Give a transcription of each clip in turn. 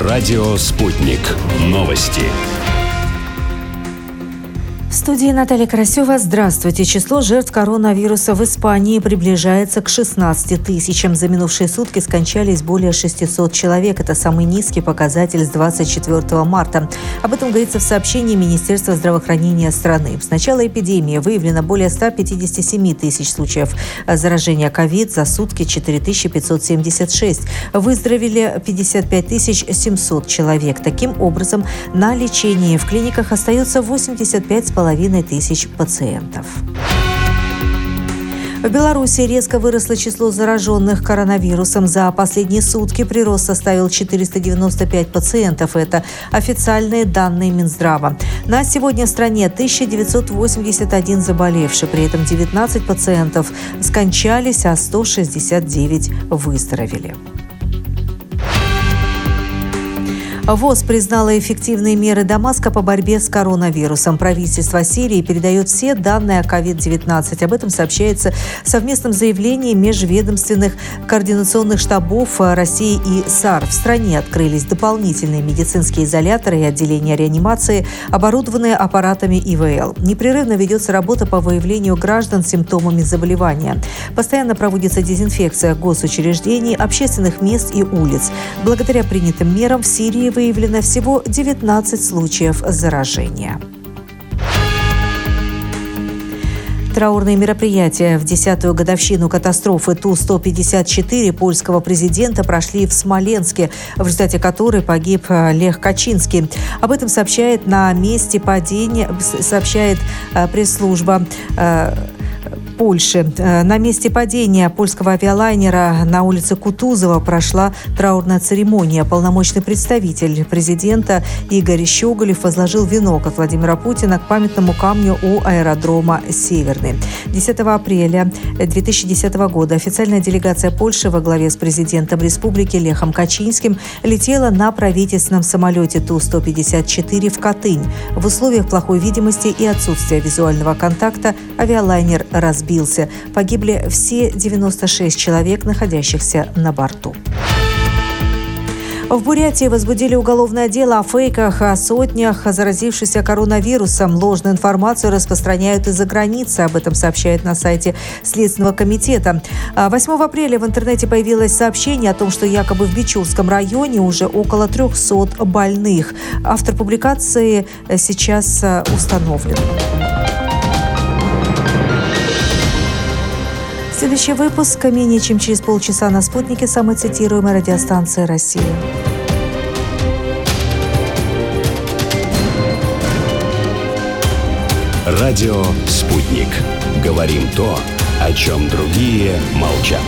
Радио «Спутник». Новости. В студии Наталья Карасева. Здравствуйте. Число жертв коронавируса в Испании приближается к 16 тысячам. За минувшие сутки скончались более 600 человек. Это самый низкий показатель с 24 марта. Об этом говорится в сообщении Министерства здравоохранения страны. С начала эпидемии выявлено более 157 тысяч случаев заражения ковид. За сутки 4576. Выздоровели 55 700 человек. Таким образом, на лечении в клиниках остается 85,5 тысяч пациентов. В Беларуси резко выросло число зараженных коронавирусом. За последние сутки прирост составил 495 пациентов. Это официальные данные Минздрава. На сегодня в стране 1981 заболевший. При этом 19 пациентов скончались, а 169 выздоровели. ВОЗ признала эффективные меры Дамаска по борьбе с коронавирусом. Правительство Сирии передает все данные о COVID-19. Об этом сообщается в совместном заявлении межведомственных координационных штабов России и САР. В стране открылись дополнительные медицинские изоляторы и отделения реанимации, оборудованные аппаратами ИВЛ. Непрерывно ведется работа по выявлению граждан с симптомами заболевания. Постоянно проводится дезинфекция госучреждений, общественных мест и улиц. Благодаря принятым мерам в Сирии выявлено всего 19 случаев заражения. Траурные мероприятия в 10-ю годовщину катастрофы Ту-154 польского президента прошли в Смоленске, в результате которой погиб Лех Качинский. Об этом сообщает пресс-служба Польши. На месте падения польского авиалайнера на улице Кутузова прошла траурная церемония. Полномочный представитель президента Игорь Щеголев возложил венок от Владимира Путина к памятному камню у аэродрома «Северный». 10 апреля 2010 года официальная делегация Польши во главе с президентом республики Лехом Качинским летела на правительственном самолете Ту-154 в Катынь. В условиях плохой видимости и отсутствия визуального контакта авиалайнер разбился. Погибли все 96 человек, находящихся на борту. В Бурятии возбудили уголовное дело о фейках, о сотнях заразившихся коронавирусом. Ложную информацию распространяют из-за границы. Об этом сообщают на сайте Следственного комитета. 8 апреля в интернете появилось сообщение о том, что якобы в Бичурском районе уже около 300 больных. Автор публикации сейчас установлен. Следующий выпуск менее чем через полчаса на «Спутнике», самой цитируемой радиостанции России. Радио «Спутник». Говорим то, о чем другие молчат.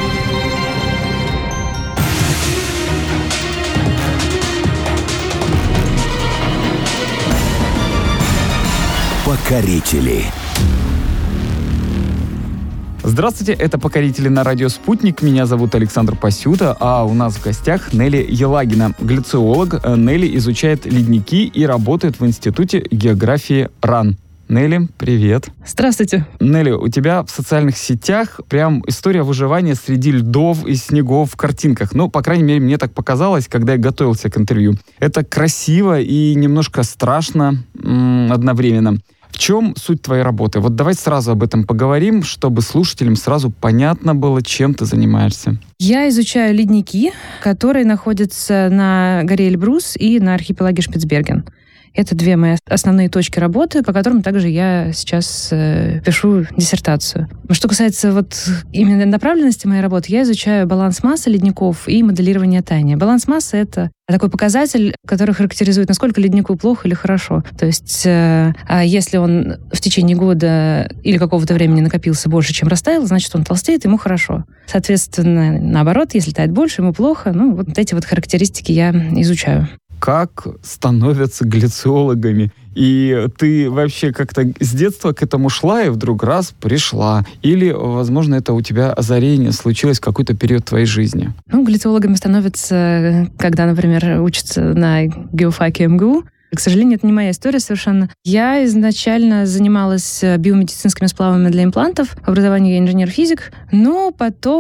Покорители. Здравствуйте, это «Покорители» на радио «Спутник». Меня зовут Александр Пасюта, а у нас в гостях Нелли Елагина, глициолог. Нелли изучает ледники и работает в Институте географии РАН. Нелли, привет. Здравствуйте. Нелли, у тебя в социальных сетях прям история выживания среди льдов и снегов в картинках. Ну, по крайней мере, мне так показалось, когда я готовился к интервью. Это красиво и немножко страшно одновременно. В чем суть твоей работы? Вот давай сразу об этом поговорим, чтобы слушателям сразу понятно было, чем ты занимаешься. Я изучаю ледники, которые находятся на горе Эльбрус и на архипелаге Шпицберген. Это две мои основные точки работы, по которым также я сейчас пишу диссертацию. Что касается вот именно направленности моей работы, я изучаю баланс массы ледников и моделирование таяния. Баланс массы — это такой показатель, который характеризует, насколько леднику плохо или хорошо. То есть, если он в течение года или какого-то времени накопился больше, чем растаял, значит, он толстеет, ему хорошо. Соответственно, наоборот, если тает больше, ему плохо. Ну, вот эти вот характеристики я изучаю. Как становятся глициологами? И ты вообще как-то с детства к этому шла и вдруг раз пришла? Или, возможно, это у тебя озарение случилось в какой-то период твоей жизни? Ну, глициологами становятся, когда, например, учатся на геофаке МГУ. К сожалению, это не моя история совершенно. Я изначально занималась биомедицинскими сплавами для имплантов. В образовании я инженер-физик. Но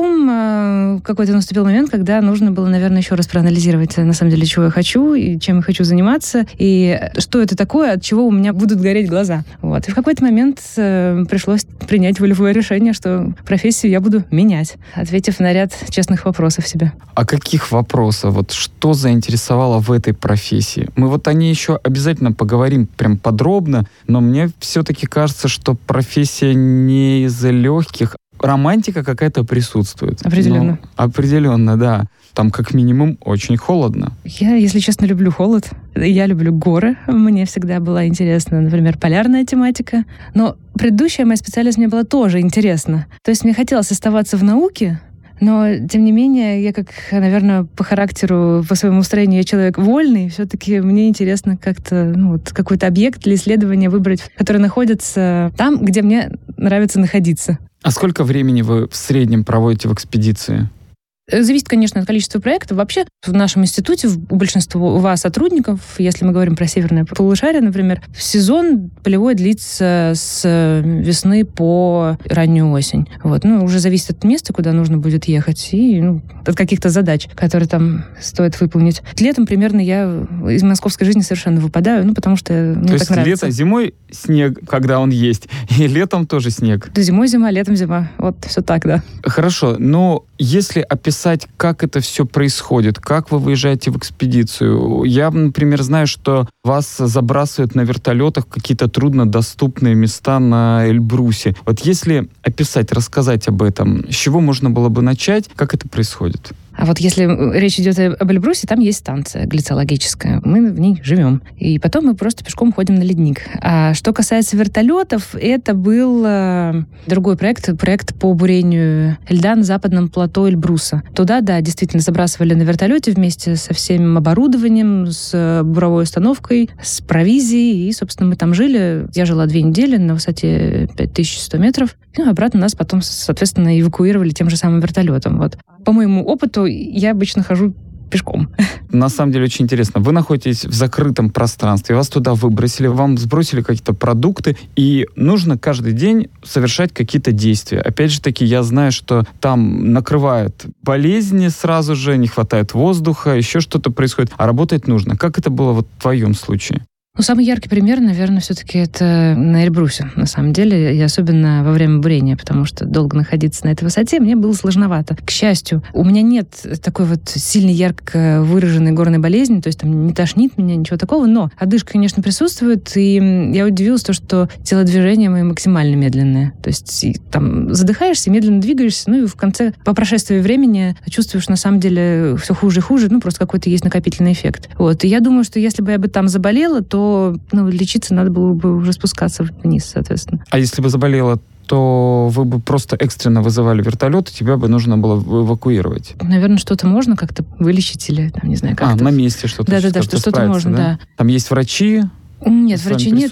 потом какой-то наступил момент, когда нужно было, наверное, еще раз проанализировать, на самом деле, чего я хочу, и чем я хочу заниматься, и что это такое, от чего у меня будут гореть глаза. Вот. И в какой-то момент пришлось принять волевое решение, что профессию я буду менять, ответив на ряд честных вопросов себе. А каких вопросов? Вот что заинтересовало в этой профессии? Мы вот о ней еще обязательно поговорим прям подробно, но мне все-таки кажется, что профессия не из легких. Романтика какая-то присутствует. Определенно. Определенно, да. Там как минимум очень холодно. Я, если честно, люблю холод. Я люблю горы. Мне всегда была интересна, например, полярная тематика. Но предыдущая моя специальность мне была тоже интересна. То есть мне хотелось оставаться в науке, но, тем не менее, я, как, наверное, по характеру, по своему строению, я человек вольный, все-таки мне интересно как-то какой-то объект для исследования выбрать, который находится там, где мне нравится находиться. А сколько времени вы в среднем проводите в экспедиции? Зависит, конечно, от количества проектов. Вообще, в нашем институте у большинства сотрудников, если мы говорим про северное полушарие, например, сезон полевой длится с весны по раннюю осень. Вот. Уже зависит от места, куда нужно будет ехать, и от каких-то задач, которые там стоит выполнить. Летом примерно я из московской жизни совершенно выпадаю, потому что мне так нравится. Лето, зимой снег, когда он есть, и летом тоже снег. Да, зимой зима, летом зима. Вот все так, да. Хорошо, но если описать, как это все происходит, как вы выезжаете в экспедицию. Я, например, знаю, что вас забрасывают на вертолетах в какие-то труднодоступные места на Эльбрусе. Вот если описать, рассказать об этом, с чего можно было бы начать, как это происходит? А вот если речь идет об Эльбрусе, там есть станция глицологическая. Мы в ней живем. И потом мы просто пешком ходим на ледник. А что касается вертолетов, это был другой проект по бурению льда на западном плато Эльбруса. Туда, да, действительно забрасывали на вертолете вместе со всем оборудованием, с буровой установкой, с провизией. И, собственно, мы там жили. Я жила 2 недели на высоте 5100 метров. И обратно нас потом, соответственно, эвакуировали тем же самым вертолетом. Вот. По моему опыту, я обычно хожу пешком. На самом деле очень интересно. Вы находитесь в закрытом пространстве, вас туда выбросили, вам сбросили какие-то продукты, и нужно каждый день совершать какие-то действия. Опять же таки, я знаю, что там накрывают болезни сразу же, не хватает воздуха, еще что-то происходит, а работать нужно. Как это было вот в твоем случае? Самый яркий пример, наверное, все-таки это на Эльбрусе, на самом деле, и особенно во время бурения, потому что долго находиться на этой высоте мне было сложновато. К счастью, у меня нет такой вот сильно ярко выраженной горной болезни, то есть там не тошнит меня, ничего такого, но одышка, конечно, присутствует, и я удивилась, что телодвижения мои максимально медленные. То есть там задыхаешься, медленно двигаешься, и в конце, по прошествии времени, чувствуешь, на самом деле, все хуже и хуже, просто какой-то есть накопительный эффект. Вот. И я думаю, что если бы я бы там заболела, то лечиться надо было бы уже спускаться вниз, соответственно. А если бы заболела, то вы бы просто экстренно вызывали вертолет, и тебя бы нужно было эвакуировать? Наверное, что-то можно как-то вылечить или, не знаю, как-то... на месте что-то. Да, что-то можно, да. Там есть врачи? Нет, врачей нет,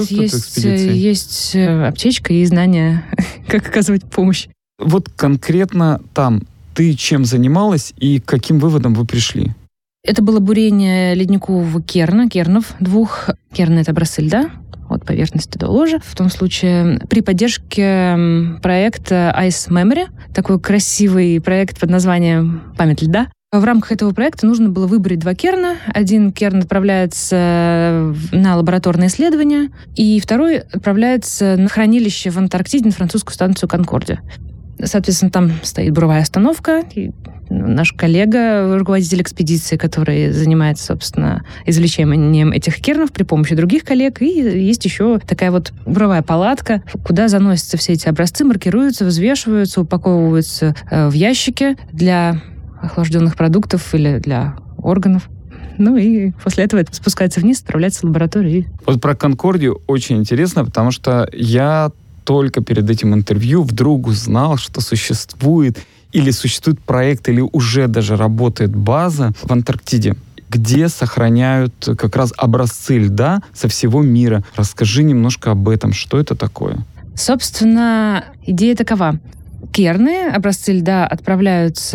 есть аптечка и знания, как оказывать помощь. Вот конкретно там ты чем занималась и к каким выводам вы пришли? Это было бурение ледникового кернов 2. Керны — это образцы льда от поверхности до ложа. В том случае при поддержке проекта Ice Memory, такой красивый проект под названием «Память льда». В рамках этого проекта нужно было выбрать 2 керна. Один керн отправляется на лабораторные исследования, и второй отправляется на хранилище в Антарктиде на французскую станцию «Конкордия». Соответственно, там стоит буровая установка, и наш коллега, руководитель экспедиции, который занимается, собственно, извлечением этих кернов при помощи других коллег. И есть еще такая вот буровая палатка, куда заносятся все эти образцы, маркируются, взвешиваются, упаковываются в ящики для охлажденных продуктов или для органов. И после этого это спускается вниз, отправляется в лабораторию. Вот про Конкордию очень интересно, потому что я только перед этим интервью вдруг узнал, что существует проект, или уже даже работает база в Антарктиде, где сохраняют как раз образцы льда со всего мира. Расскажи немножко об этом. Что это такое? Собственно, идея такова. Керны, образцы льда,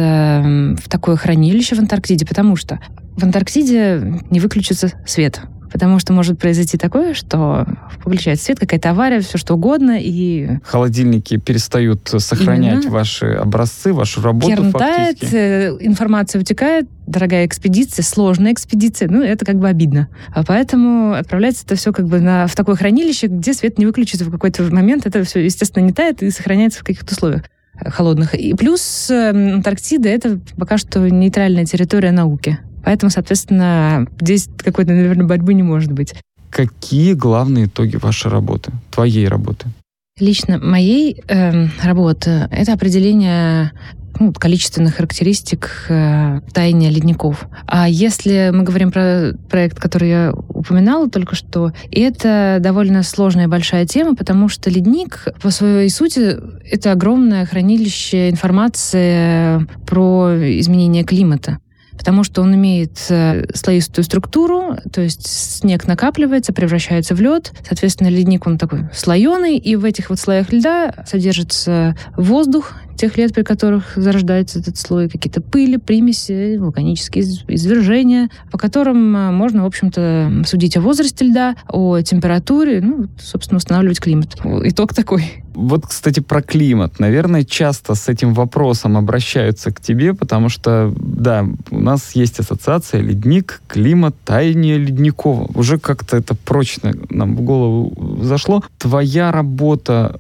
отправляются в такое хранилище в Антарктиде, потому что в Антарктиде не выключится свет. Потому что может произойти такое, что выключается свет, какая-то авария, все что угодно, и... Холодильники перестают сохранять ваши образцы, вашу работу керн тает, фактически. Информация утекает, дорогая экспедиция, сложная экспедиция, это как бы обидно. А поэтому отправляется это все как бы в такое хранилище, где свет не выключится в какой-то момент, это все, естественно, не тает и сохраняется в каких-то условиях холодных. И плюс Антарктида — это пока что нейтральная территория науки. Поэтому, соответственно, здесь какой-то, наверное, борьбы не может быть. Какие главные итоги вашей работы, твоей работы? Лично моей работы — это определение количественных характеристик таяния ледников. А если мы говорим про проект, который я упоминала только что, это довольно сложная и большая тема, потому что ледник по своей сути — это огромное хранилище информации про изменение климата. Потому что он имеет слоистую структуру, то есть снег накапливается, превращается в лед. Соответственно, ледник, он такой слоеный, и в этих вот слоях льда содержится воздух тех лет, при которых зарождается этот слой, какие-то пыли, примеси, вулканические извержения, по которым можно, в общем-то, судить о возрасте льда, о температуре, собственно, устанавливать климат. Итог такой. Вот, кстати, про климат. Наверное, часто с этим вопросом обращаются к тебе, потому что, да, у нас есть ассоциация ледник, климат, таяние ледников. Уже как-то это прочно нам в голову зашло. Твоя работа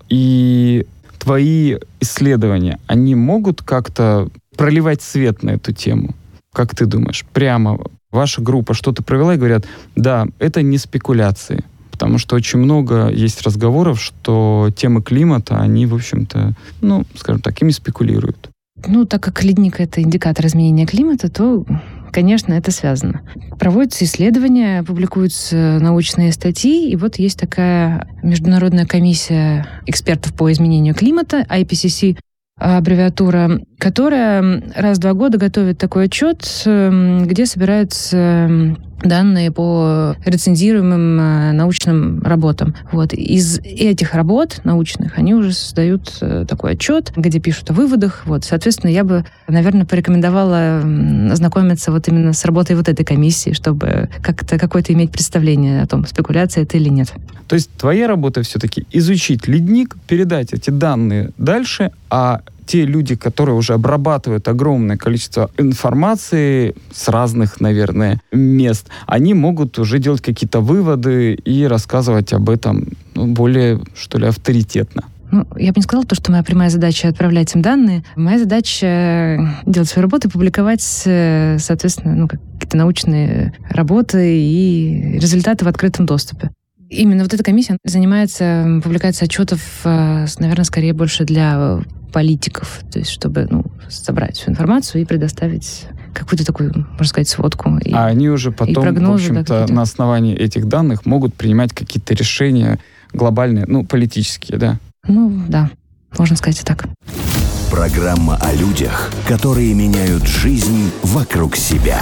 и твои исследования, они могут как-то проливать свет на эту тему? Как ты думаешь? Прямо ваша группа что-то провела и говорят, да, это не спекуляции. Потому что очень много есть разговоров, что темы климата, они, в общем-то, скажем так, ими спекулируют. Так как ледник — это индикатор изменения климата, то, конечно, это связано. Проводятся исследования, публикуются научные статьи, и вот есть такая международная комиссия экспертов по изменению климата, IPCC, аббревиатура, которая раз в 2 года готовит такой отчет, где собираются данные по рецензируемым научным работам. Из этих работ научных они уже создают такой отчет, где пишут о выводах. Соответственно, я бы, наверное, порекомендовала ознакомиться именно с работой этой комиссии, чтобы как-то какое-то иметь представление о том, спекуляция это или нет. То есть твоя работа все-таки изучить ледник, передать эти данные дальше, а те люди, которые уже обрабатывают огромное количество информации с разных, наверное, мест, они могут уже делать какие-то выводы и рассказывать об этом более, что ли, авторитетно. Я бы не сказала, что моя прямая задача — отправлять им данные. Моя задача — делать свою работу и публиковать, соответственно, какие-то научные работы и результаты в открытом доступе. Именно эта комиссия занимается публикацией отчетов, наверное, скорее больше для политиков, то есть чтобы собрать всю информацию и предоставить какую-то такую, можно сказать, сводку. А они уже потом, прогнозы, в общем-то, на основании этих данных могут принимать какие-то решения глобальные, политические, да? Да, можно сказать и так. Программа о людях, которые меняют жизнь вокруг себя.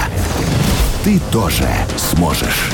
Ты тоже сможешь.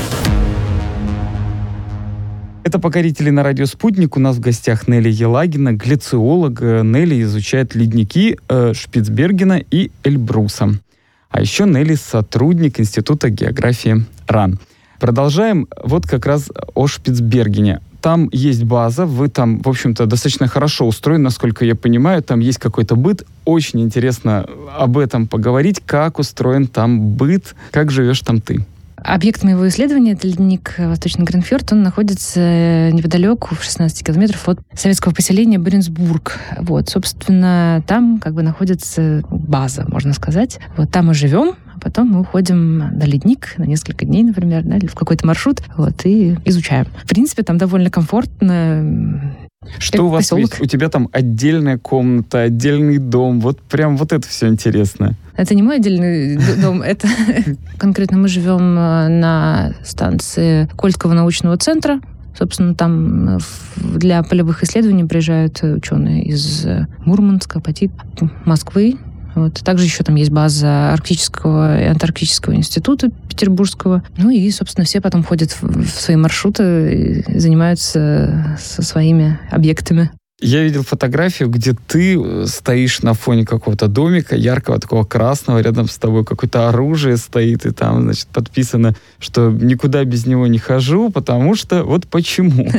Это «Покорители» на радио «Спутник». У нас в гостях Нелли Елагина, глициолог. Нелли изучает ледники Шпицбергена и Эльбруса. А еще Нелли — сотрудник Института географии РАН. Продолжаем как раз о Шпицбергене. Там есть база, вы там, в общем-то, достаточно хорошо устроены, насколько я понимаю, там есть какой-то быт. Очень интересно об этом поговорить, как устроен там быт, как живешь там ты. Объект моего исследования — это ледник Восточный Гринфьорд. Он находится неподалеку, в 16 километров от советского поселения Баренцбург. Собственно, там находится база, можно сказать. Там мы живем, а потом мы уходим на ледник на несколько дней, например, или в какой-то маршрут, и изучаем. В принципе, там довольно комфортно. Что у вас есть? У тебя там отдельная комната, отдельный дом. Прям это все интересно. Это не мой отдельный дом, это конкретно мы живем на станции Кольского научного центра. Собственно, там для полевых исследований приезжают ученые из Мурманска, Москвы. Также еще там есть база Арктического и Антарктического института Петербургского. И, собственно, все потом ходят в свои маршруты и занимаются со своими объектами. Я видел фотографию, где ты стоишь на фоне какого-то домика, яркого, такого красного, рядом с тобой какое-то оружие стоит, и там, значит, подписано, что никуда без него не хожу, потому что вот почему.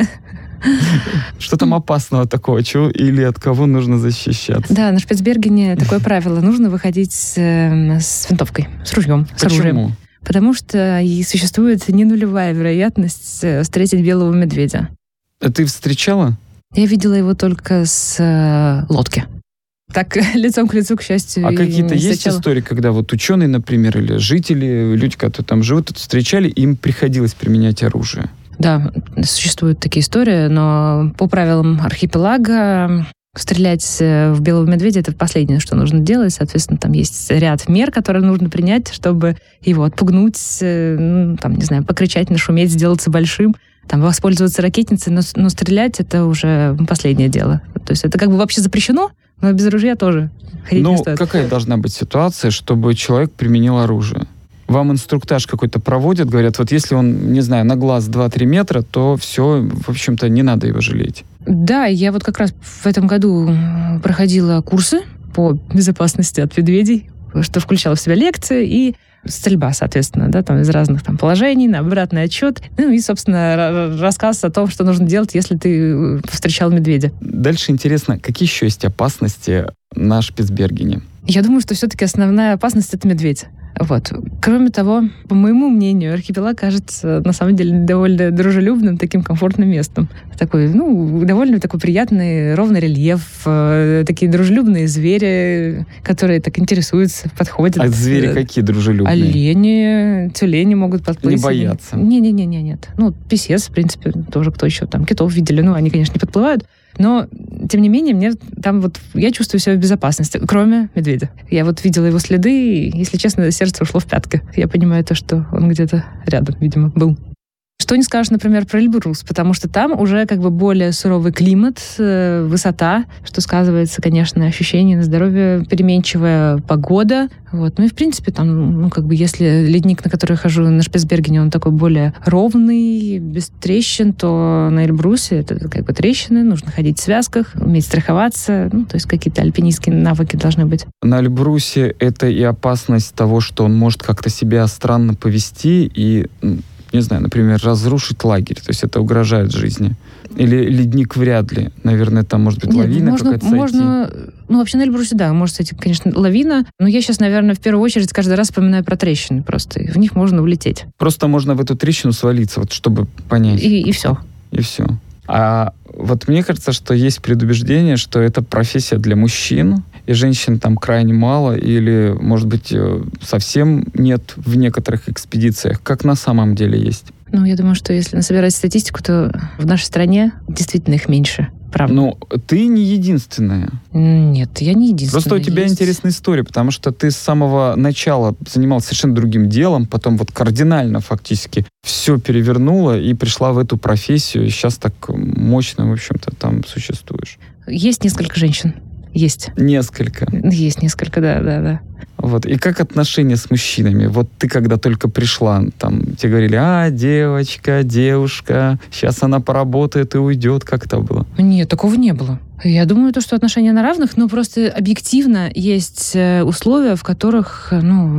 Что там опасного такого? Чего или от кого нужно защищаться? Да, на Шпицбергене такое правило. Нужно выходить с винтовкой, с ружьем, с оружием. Почему? Потому что и существует не нулевая вероятность встретить белого медведя. А ты встречала? Я видела его только с лодки. Так, лицом к лицу, к счастью. А какие-то есть встречала. истории, когда вот ученые, например, или жители, люди, которые там живут, встречали, им приходилось применять оружие? Да, существуют такие истории, но по правилам архипелага стрелять в белого медведя — это последнее, что нужно делать. Соответственно, там есть ряд мер, которые нужно принять, чтобы его отпугнуть, там, не знаю, покричать, нашуметь, сделаться большим, там, воспользоваться ракетницей, но стрелять — это уже последнее дело. То есть это как бы вообще запрещено, но без ружья тоже ходить не стоит. Какая должна быть ситуация, чтобы человек применил оружие? Вам инструктаж какой-то проводят, говорят, вот если он, не знаю, на глаз 2-3 метра, то все, в общем-то, не надо его жалеть. Да, я вот как раз в этом году проходила курсы по безопасности от медведей, что включало в себя лекции и стрельба, соответственно, да, там из разных там положений, на обратный отчет, ну и, собственно, рассказ о том, что нужно делать, если ты встречал медведя. Дальше интересно, какие еще есть опасности на Шпицбергене? Я думаю, что все-таки основная опасность — это медведь. Вот. Кроме того, по моему мнению, архипелаг кажется на самом деле довольно дружелюбным, таким комфортным местом. Такой, довольно такой приятный, ровный рельеф, такие дружелюбные звери, которые так интересуются, подходят. А звери какие дружелюбные? Олени, тюлени могут подплыть. Не боятся? Нет. Писец, в принципе, тоже кто еще там, китов видели, они, конечно, не подплывают. Но, тем не менее, мне там я чувствую себя в безопасности, кроме медведя. Я видела его следы, и, если честно, сердце ушло в пятки. Я понимаю то, что он где-то рядом, видимо, был. Что не скажешь, например, про Эльбрус, потому что там уже как бы более суровый климат, высота, что сказывается, конечно, ощущение на здоровье, переменчивая погода. И, в принципе, там, если ледник, на который я хожу на Шпицбергене, он такой более ровный, без трещин, то на Эльбрусе это как бы трещины, нужно ходить в связках, уметь страховаться, то есть какие-то альпинистские навыки должны быть. На Эльбрусе это и опасность того, что он может как-то себя странно повести и, не знаю, например, разрушить лагерь. То есть это угрожает жизни. Или ледник вряд ли. Наверное, там может быть лавина какая-то сойти. Вообще на Эльбрусе, да, может сойти, конечно, лавина. Но я сейчас, наверное, в первую очередь каждый раз вспоминаю про трещины просто. В них можно улететь. Просто можно в эту трещину свалиться, чтобы понять. И все. И все. А мне кажется, что есть предубеждение, что это профессия для мужчин, и женщин там крайне мало, или, может быть, совсем нет в некоторых экспедициях. Как на самом деле есть? Я думаю, что если собирать статистику, то в нашей стране действительно их меньше. Правда. Ты не единственная. Нет, я не единственная. Просто у тебя интересная история, потому что ты с самого начала занималась совершенно другим делом, потом кардинально фактически все перевернула и пришла в эту профессию, и сейчас так мощно, в общем-то, там существуешь. Есть несколько женщин. Есть. Несколько. Есть несколько, да. И как отношения с мужчинами? Ты когда только пришла, там тебе говорили, девочка, девушка, сейчас она поработает и уйдет. Как это было? Нет, такого не было. Я думаю, что отношения на равных, но просто объективно есть условия, в которых,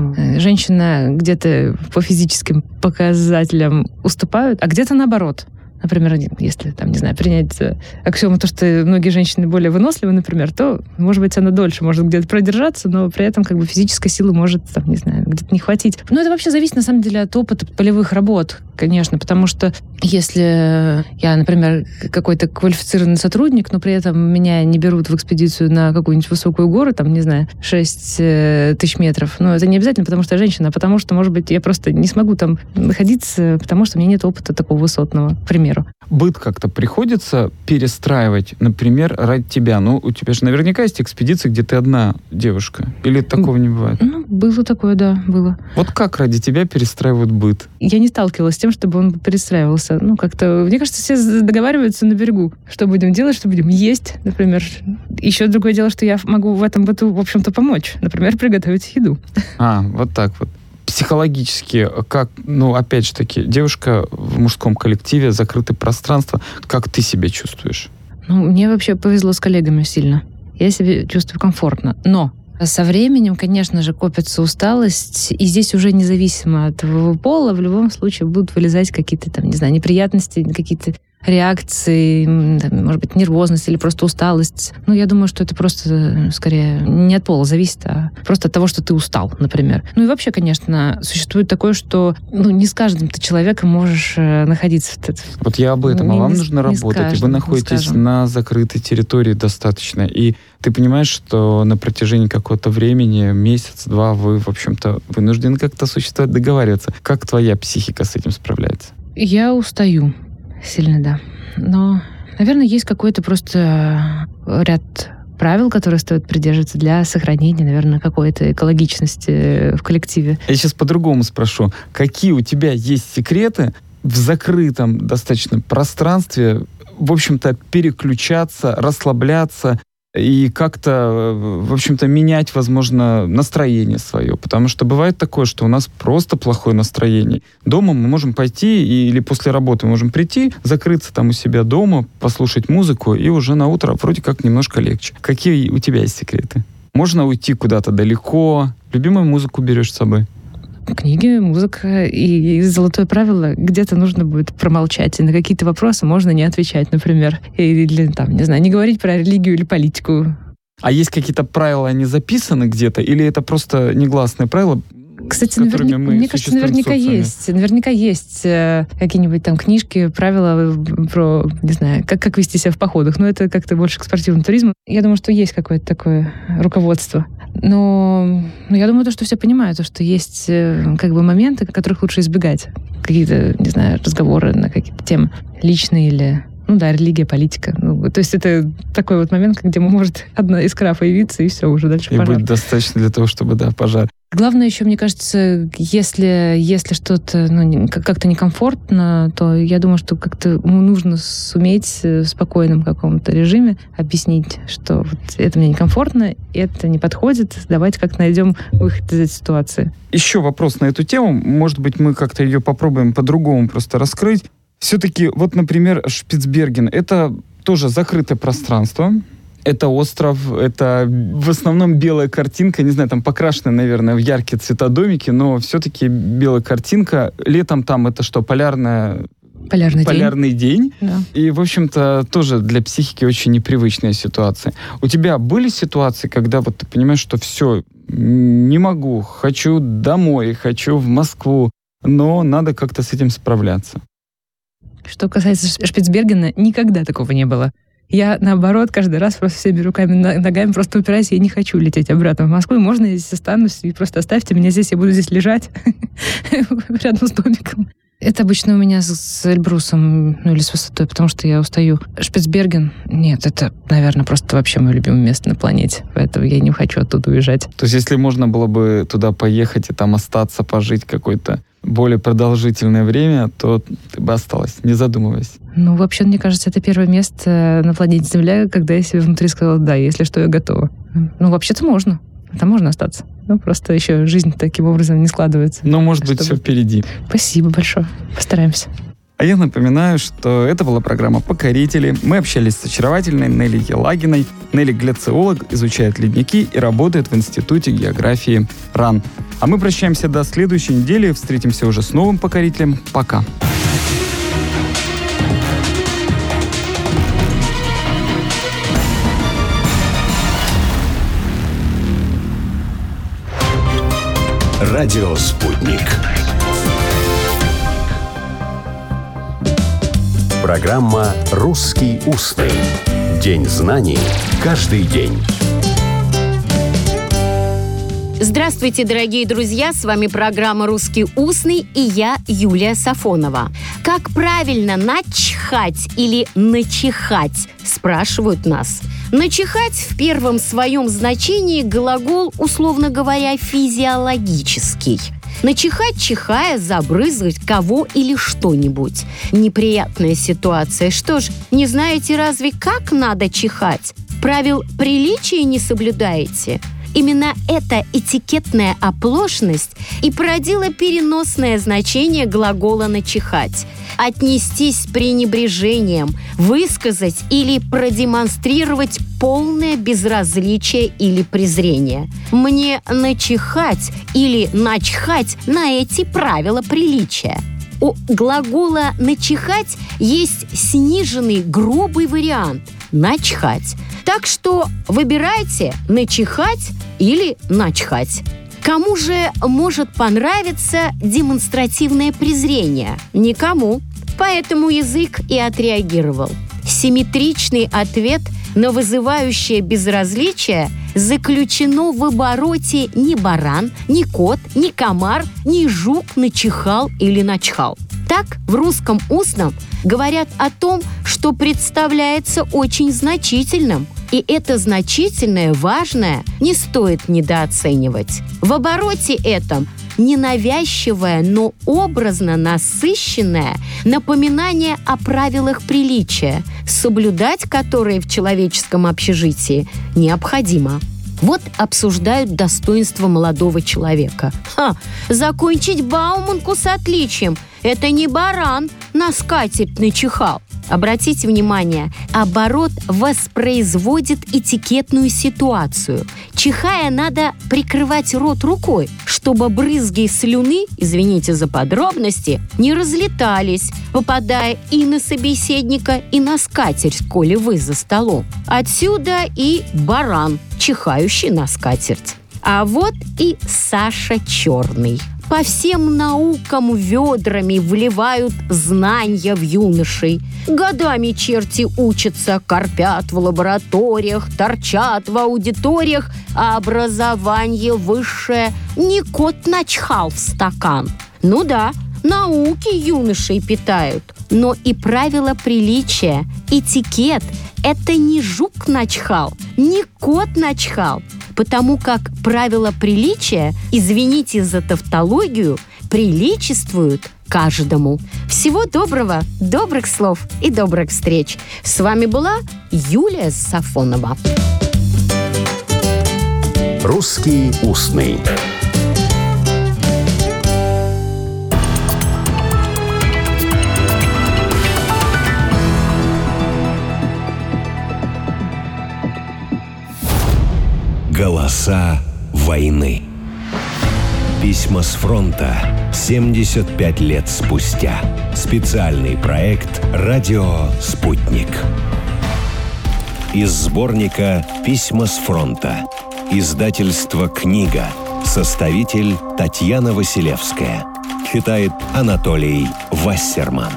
женщина где-то по физическим показателям уступают, а где-то наоборот. Например, если, принять аксиому то, что многие женщины более выносливы, например, то, может быть, она дольше может где-то продержаться, но при этом физической силы может, где-то не хватить. Это вообще зависит, на самом деле, от опыта полевых работ, конечно, потому что если я, например, какой-то квалифицированный сотрудник, но при этом меня не берут в экспедицию на какую-нибудь высокую гору, 6000 метров, это не обязательно, потому что я женщина, а потому что, может быть, я просто не смогу там находиться, потому что у меня нет опыта такого высотного, к примеру. Быт как-то приходится перестраивать, например, ради тебя. У тебя же наверняка есть экспедиции, где ты одна девушка. Или такого не бывает? Было такое, да, было. Как ради тебя перестраивают быт? Я не сталкивалась с тем, чтобы он перестраивался. Как-то, мне кажется, все договариваются на берегу. Что будем делать, что будем есть, например. Еще другое дело, что я могу в этом быту, в общем-то, помочь. Например, приготовить еду. Так вот. Психологически, как, опять же таки, девушка в мужском коллективе, закрытое пространство, как ты себя чувствуешь? Мне вообще повезло с коллегами сильно. Я себя чувствую комфортно. Но со временем, конечно же, копится усталость, и здесь уже независимо от твоего пола в любом случае будут вылезать какие-то там, не знаю, неприятности, какие-то реакции, может быть, нервозность или просто усталость. Я думаю, что это просто, скорее, не от пола зависит, а просто от того, что ты устал, например. И вообще, конечно, существует такое, что не с каждым ты человеком можешь находиться. Вот я об этом. Вам нужно работать, и вы находитесь на закрытой территории достаточно. И ты понимаешь, что на протяжении какого-то времени, месяц-два, вы, в общем-то, вынуждены как-то существовать, договариваться. Как твоя психика с этим справляется? Я устаю. Сильно, да. Но, наверное, есть какой-то просто ряд правил, которые стоит придерживаться для сохранения, наверное, какой-то экологичности в коллективе. Я сейчас по-другому спрошу. Какие у тебя есть секреты в закрытом достаточно пространстве, в общем-то, переключаться, расслабляться и как-то, в общем-то, менять, возможно, настроение свое. Потому что бывает такое, что у нас просто плохое настроение. Дома мы можем пойти или после работы мы можем прийти, закрыться там у себя дома, послушать музыку, и уже на утро вроде как немножко легче. Какие у тебя есть секреты? Можно уйти куда-то далеко? Любимую музыку берешь с собой? Книги, музыка и золотое правило, где-то нужно будет промолчать, и на какие-то вопросы можно не отвечать, например. Или, там, не знаю, не говорить про религию или политику. А есть какие-то правила, они записаны где-то, или это просто негласные правила, кстати, мне кажется, наверняка есть какие-нибудь там книжки, правила про, не знаю, как вести себя в походах. Но это как-то больше к спортивному туризму. Я думаю, что есть какое-то такое руководство. Но я думаю, что все понимают, что есть моменты, которых лучше избегать. Какие-то, не знаю, разговоры на какие-то темы личные или... религия, политика. То есть это такой вот момент, где может одна искра появиться, и все, уже дальше пожар. И будет достаточно для того, чтобы, пожар. Главное еще, мне кажется, если что-то как-то некомфортно, то я думаю, что как-то нужно суметь в спокойном каком-то режиме объяснить, что вот это мне некомфортно, это не подходит, давайте как-то найдем выход из этой ситуации. Еще вопрос на эту тему. Может быть, мы как-то ее попробуем по-другому просто раскрыть. Все-таки, вот, например, Шпицберген — это тоже закрытое пространство. Это остров, это в основном белая картинка, не знаю, там покрашены, наверное, в яркие цвета домики, но все-таки белая картинка. Летом там это что, полярный день. Да. И, в общем-то, тоже для психики очень непривычная ситуация. У тебя были ситуации, когда вот ты понимаешь, что все, не могу, хочу домой, хочу в Москву, но надо как-то с этим справляться? Что касается Шпицбергена, никогда такого не было. Я, наоборот, каждый раз просто всеми руками, ногами просто упираюсь, я не хочу лететь обратно в Москву. Можно я здесь останусь и просто оставьте меня здесь, я буду здесь лежать рядом с домиком. Это обычно у меня с Эльбрусом, или с высотой, потому что я устаю. Шпицберген, нет, это, наверное, просто вообще мое любимое место на планете. Поэтому я не хочу оттуда уезжать. То есть, если можно было бы туда поехать и там остаться, пожить какое-то более продолжительное время, то ты бы осталась, не задумываясь. Вообще, мне кажется, это первое место на планете Земля, когда я себе внутри сказала, да, если что, я готова. Вообще-то можно. Там можно остаться. Просто еще жизнь таким образом не складывается. Но, может быть, все впереди. Спасибо большое. Постараемся. А я напоминаю, что это была программа «Покорители». Мы общались с очаровательной Нелли Елагиной. Нелли — гляциолог, изучает ледники и работает в Институте географии РАН. А мы прощаемся до следующей недели. Встретимся уже с новым покорителем. Пока. Радио «Спутник». Программа «Русский устный». День знаний каждый день. Здравствуйте, дорогие друзья! С вами программа «Русский устный» и я, Юлия Сафонова. Как правильно начихать или начихать, спрашивают нас. Начихать в первом своем значении глагол, условно говоря, физиологический. Начихать, чихая, забрызгать кого или что-нибудь. Неприятная ситуация. Что ж, не знаете разве, как надо чихать? Правил приличия не соблюдаете? Именно эта этикетная оплошность и породила переносное значение глагола «начихать». Отнестись с пренебрежением, высказать или продемонстрировать полное безразличие или презрение. Мне начихать или начхать на эти правила приличия. У глагола «начихать» есть сниженный грубый вариант – «начхать». Так что выбирайте «начихать» или «начхать». Кому же может понравиться демонстративное презрение? Никому. Поэтому язык и отреагировал. Симметричный ответ на вызывающее безразличие заключено в обороте ни баран, ни кот, ни комар, ни жук начихал или начхал. Так в русском устном говорят о том, что представляется очень значительным. И это значительное, важное не стоит недооценивать. В обороте этом ненавязчивое, но образно насыщенное напоминание о правилах приличия, соблюдать которые в человеческом общежитии необходимо. Вот обсуждают достоинство молодого человека. Закончить Бауманку с отличием – это не баран на скатерть начихал. Обратите внимание, оборот воспроизводит этикетную ситуацию. Чихая, надо прикрывать рот рукой, чтобы брызги слюны, извините за подробности, не разлетались, попадая и на собеседника, и на скатерть, коли вы за столом. Отсюда и баран, чихающий на скатерть. А вот и Саша Черный. По всем наукам ведрами вливают знания в юношей. Годами черти учатся, корпят в лабораториях, торчат в аудиториях, а образование высшее не кот начхал в стакан. Ну да, науки юношей питают, но и правила приличия, этикет – это не жук начхал, не кот начхал. Потому как правила приличия, извините за тавтологию, приличествуют каждому. Всего доброго, добрых слов и добрых встреч. С вами была Юлия Сафонова. «Русский устный». Голоса войны. Письма с фронта 75 лет спустя. Специальный проект «Радио Спутник». Из сборника «Письма с фронта». Издательство «Книга». Составитель Татьяна Василевская. Читает Анатолий Вассерман.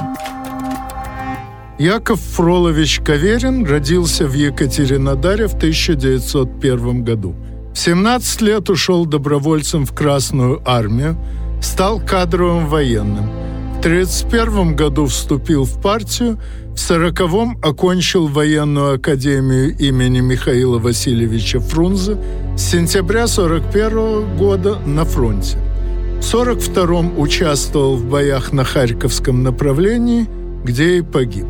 Яков Фролович Каверин родился в Екатеринодаре в 1901 году. В 17 лет ушел добровольцем в Красную армию, стал кадровым военным. В 1931 году вступил в партию, в 1940-м окончил военную академию имени Михаила Васильевича Фрунзе, с сентября 1941 года на фронте. В 1942-м участвовал в боях на Харьковском направлении, где и погиб.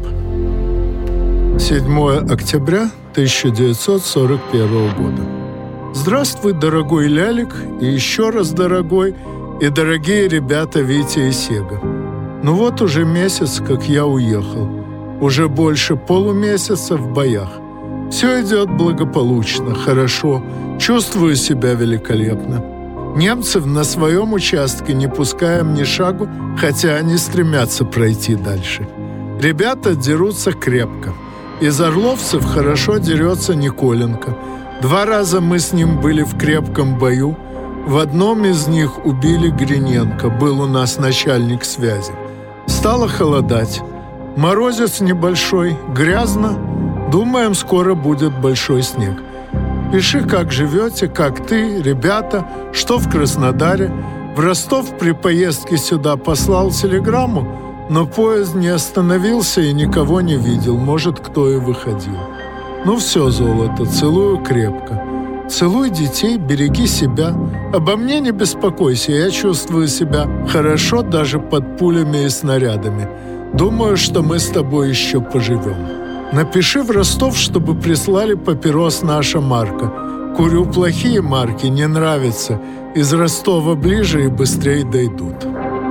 7 октября 1941 года. Здравствуй, дорогой Лялик, и еще раз дорогой, и дорогие ребята Витя и Сега. Ну вот уже месяц, как я уехал. Уже больше полумесяца в боях. Все идет благополучно, хорошо. Чувствую себя великолепно. Немцев на своем участке не пускаем ни шагу, хотя они стремятся пройти дальше. Ребята дерутся крепко. Из орловцев хорошо дерется Николенко. 2 раза мы с ним были в крепком бою. В одном из них убили Гриненко, был у нас начальник связи. Стало холодать. Морозец небольшой, грязно. Думаем, скоро будет большой снег. Пиши, как живете, как ты, ребята, что в Краснодаре. В Ростов при поездке сюда послал телеграмму, но поезд не остановился и никого не видел. Может, кто и выходил. Ну все, золото, целую крепко. Целуй детей, береги себя. Обо мне не беспокойся, я чувствую себя хорошо даже под пулями и снарядами. Думаю, что мы с тобой еще поживем. Напиши в Ростов, чтобы прислали папирос наша марка. Курю плохие марки, не нравится. Из Ростова ближе и быстрее дойдут.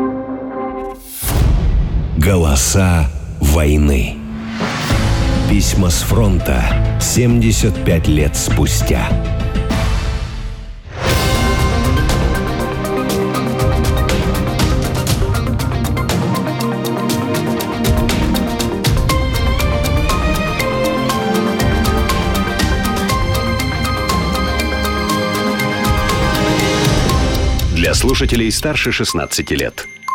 Голоса войны. Письма с фронта 75 лет спустя. Для слушателей старше 16 лет.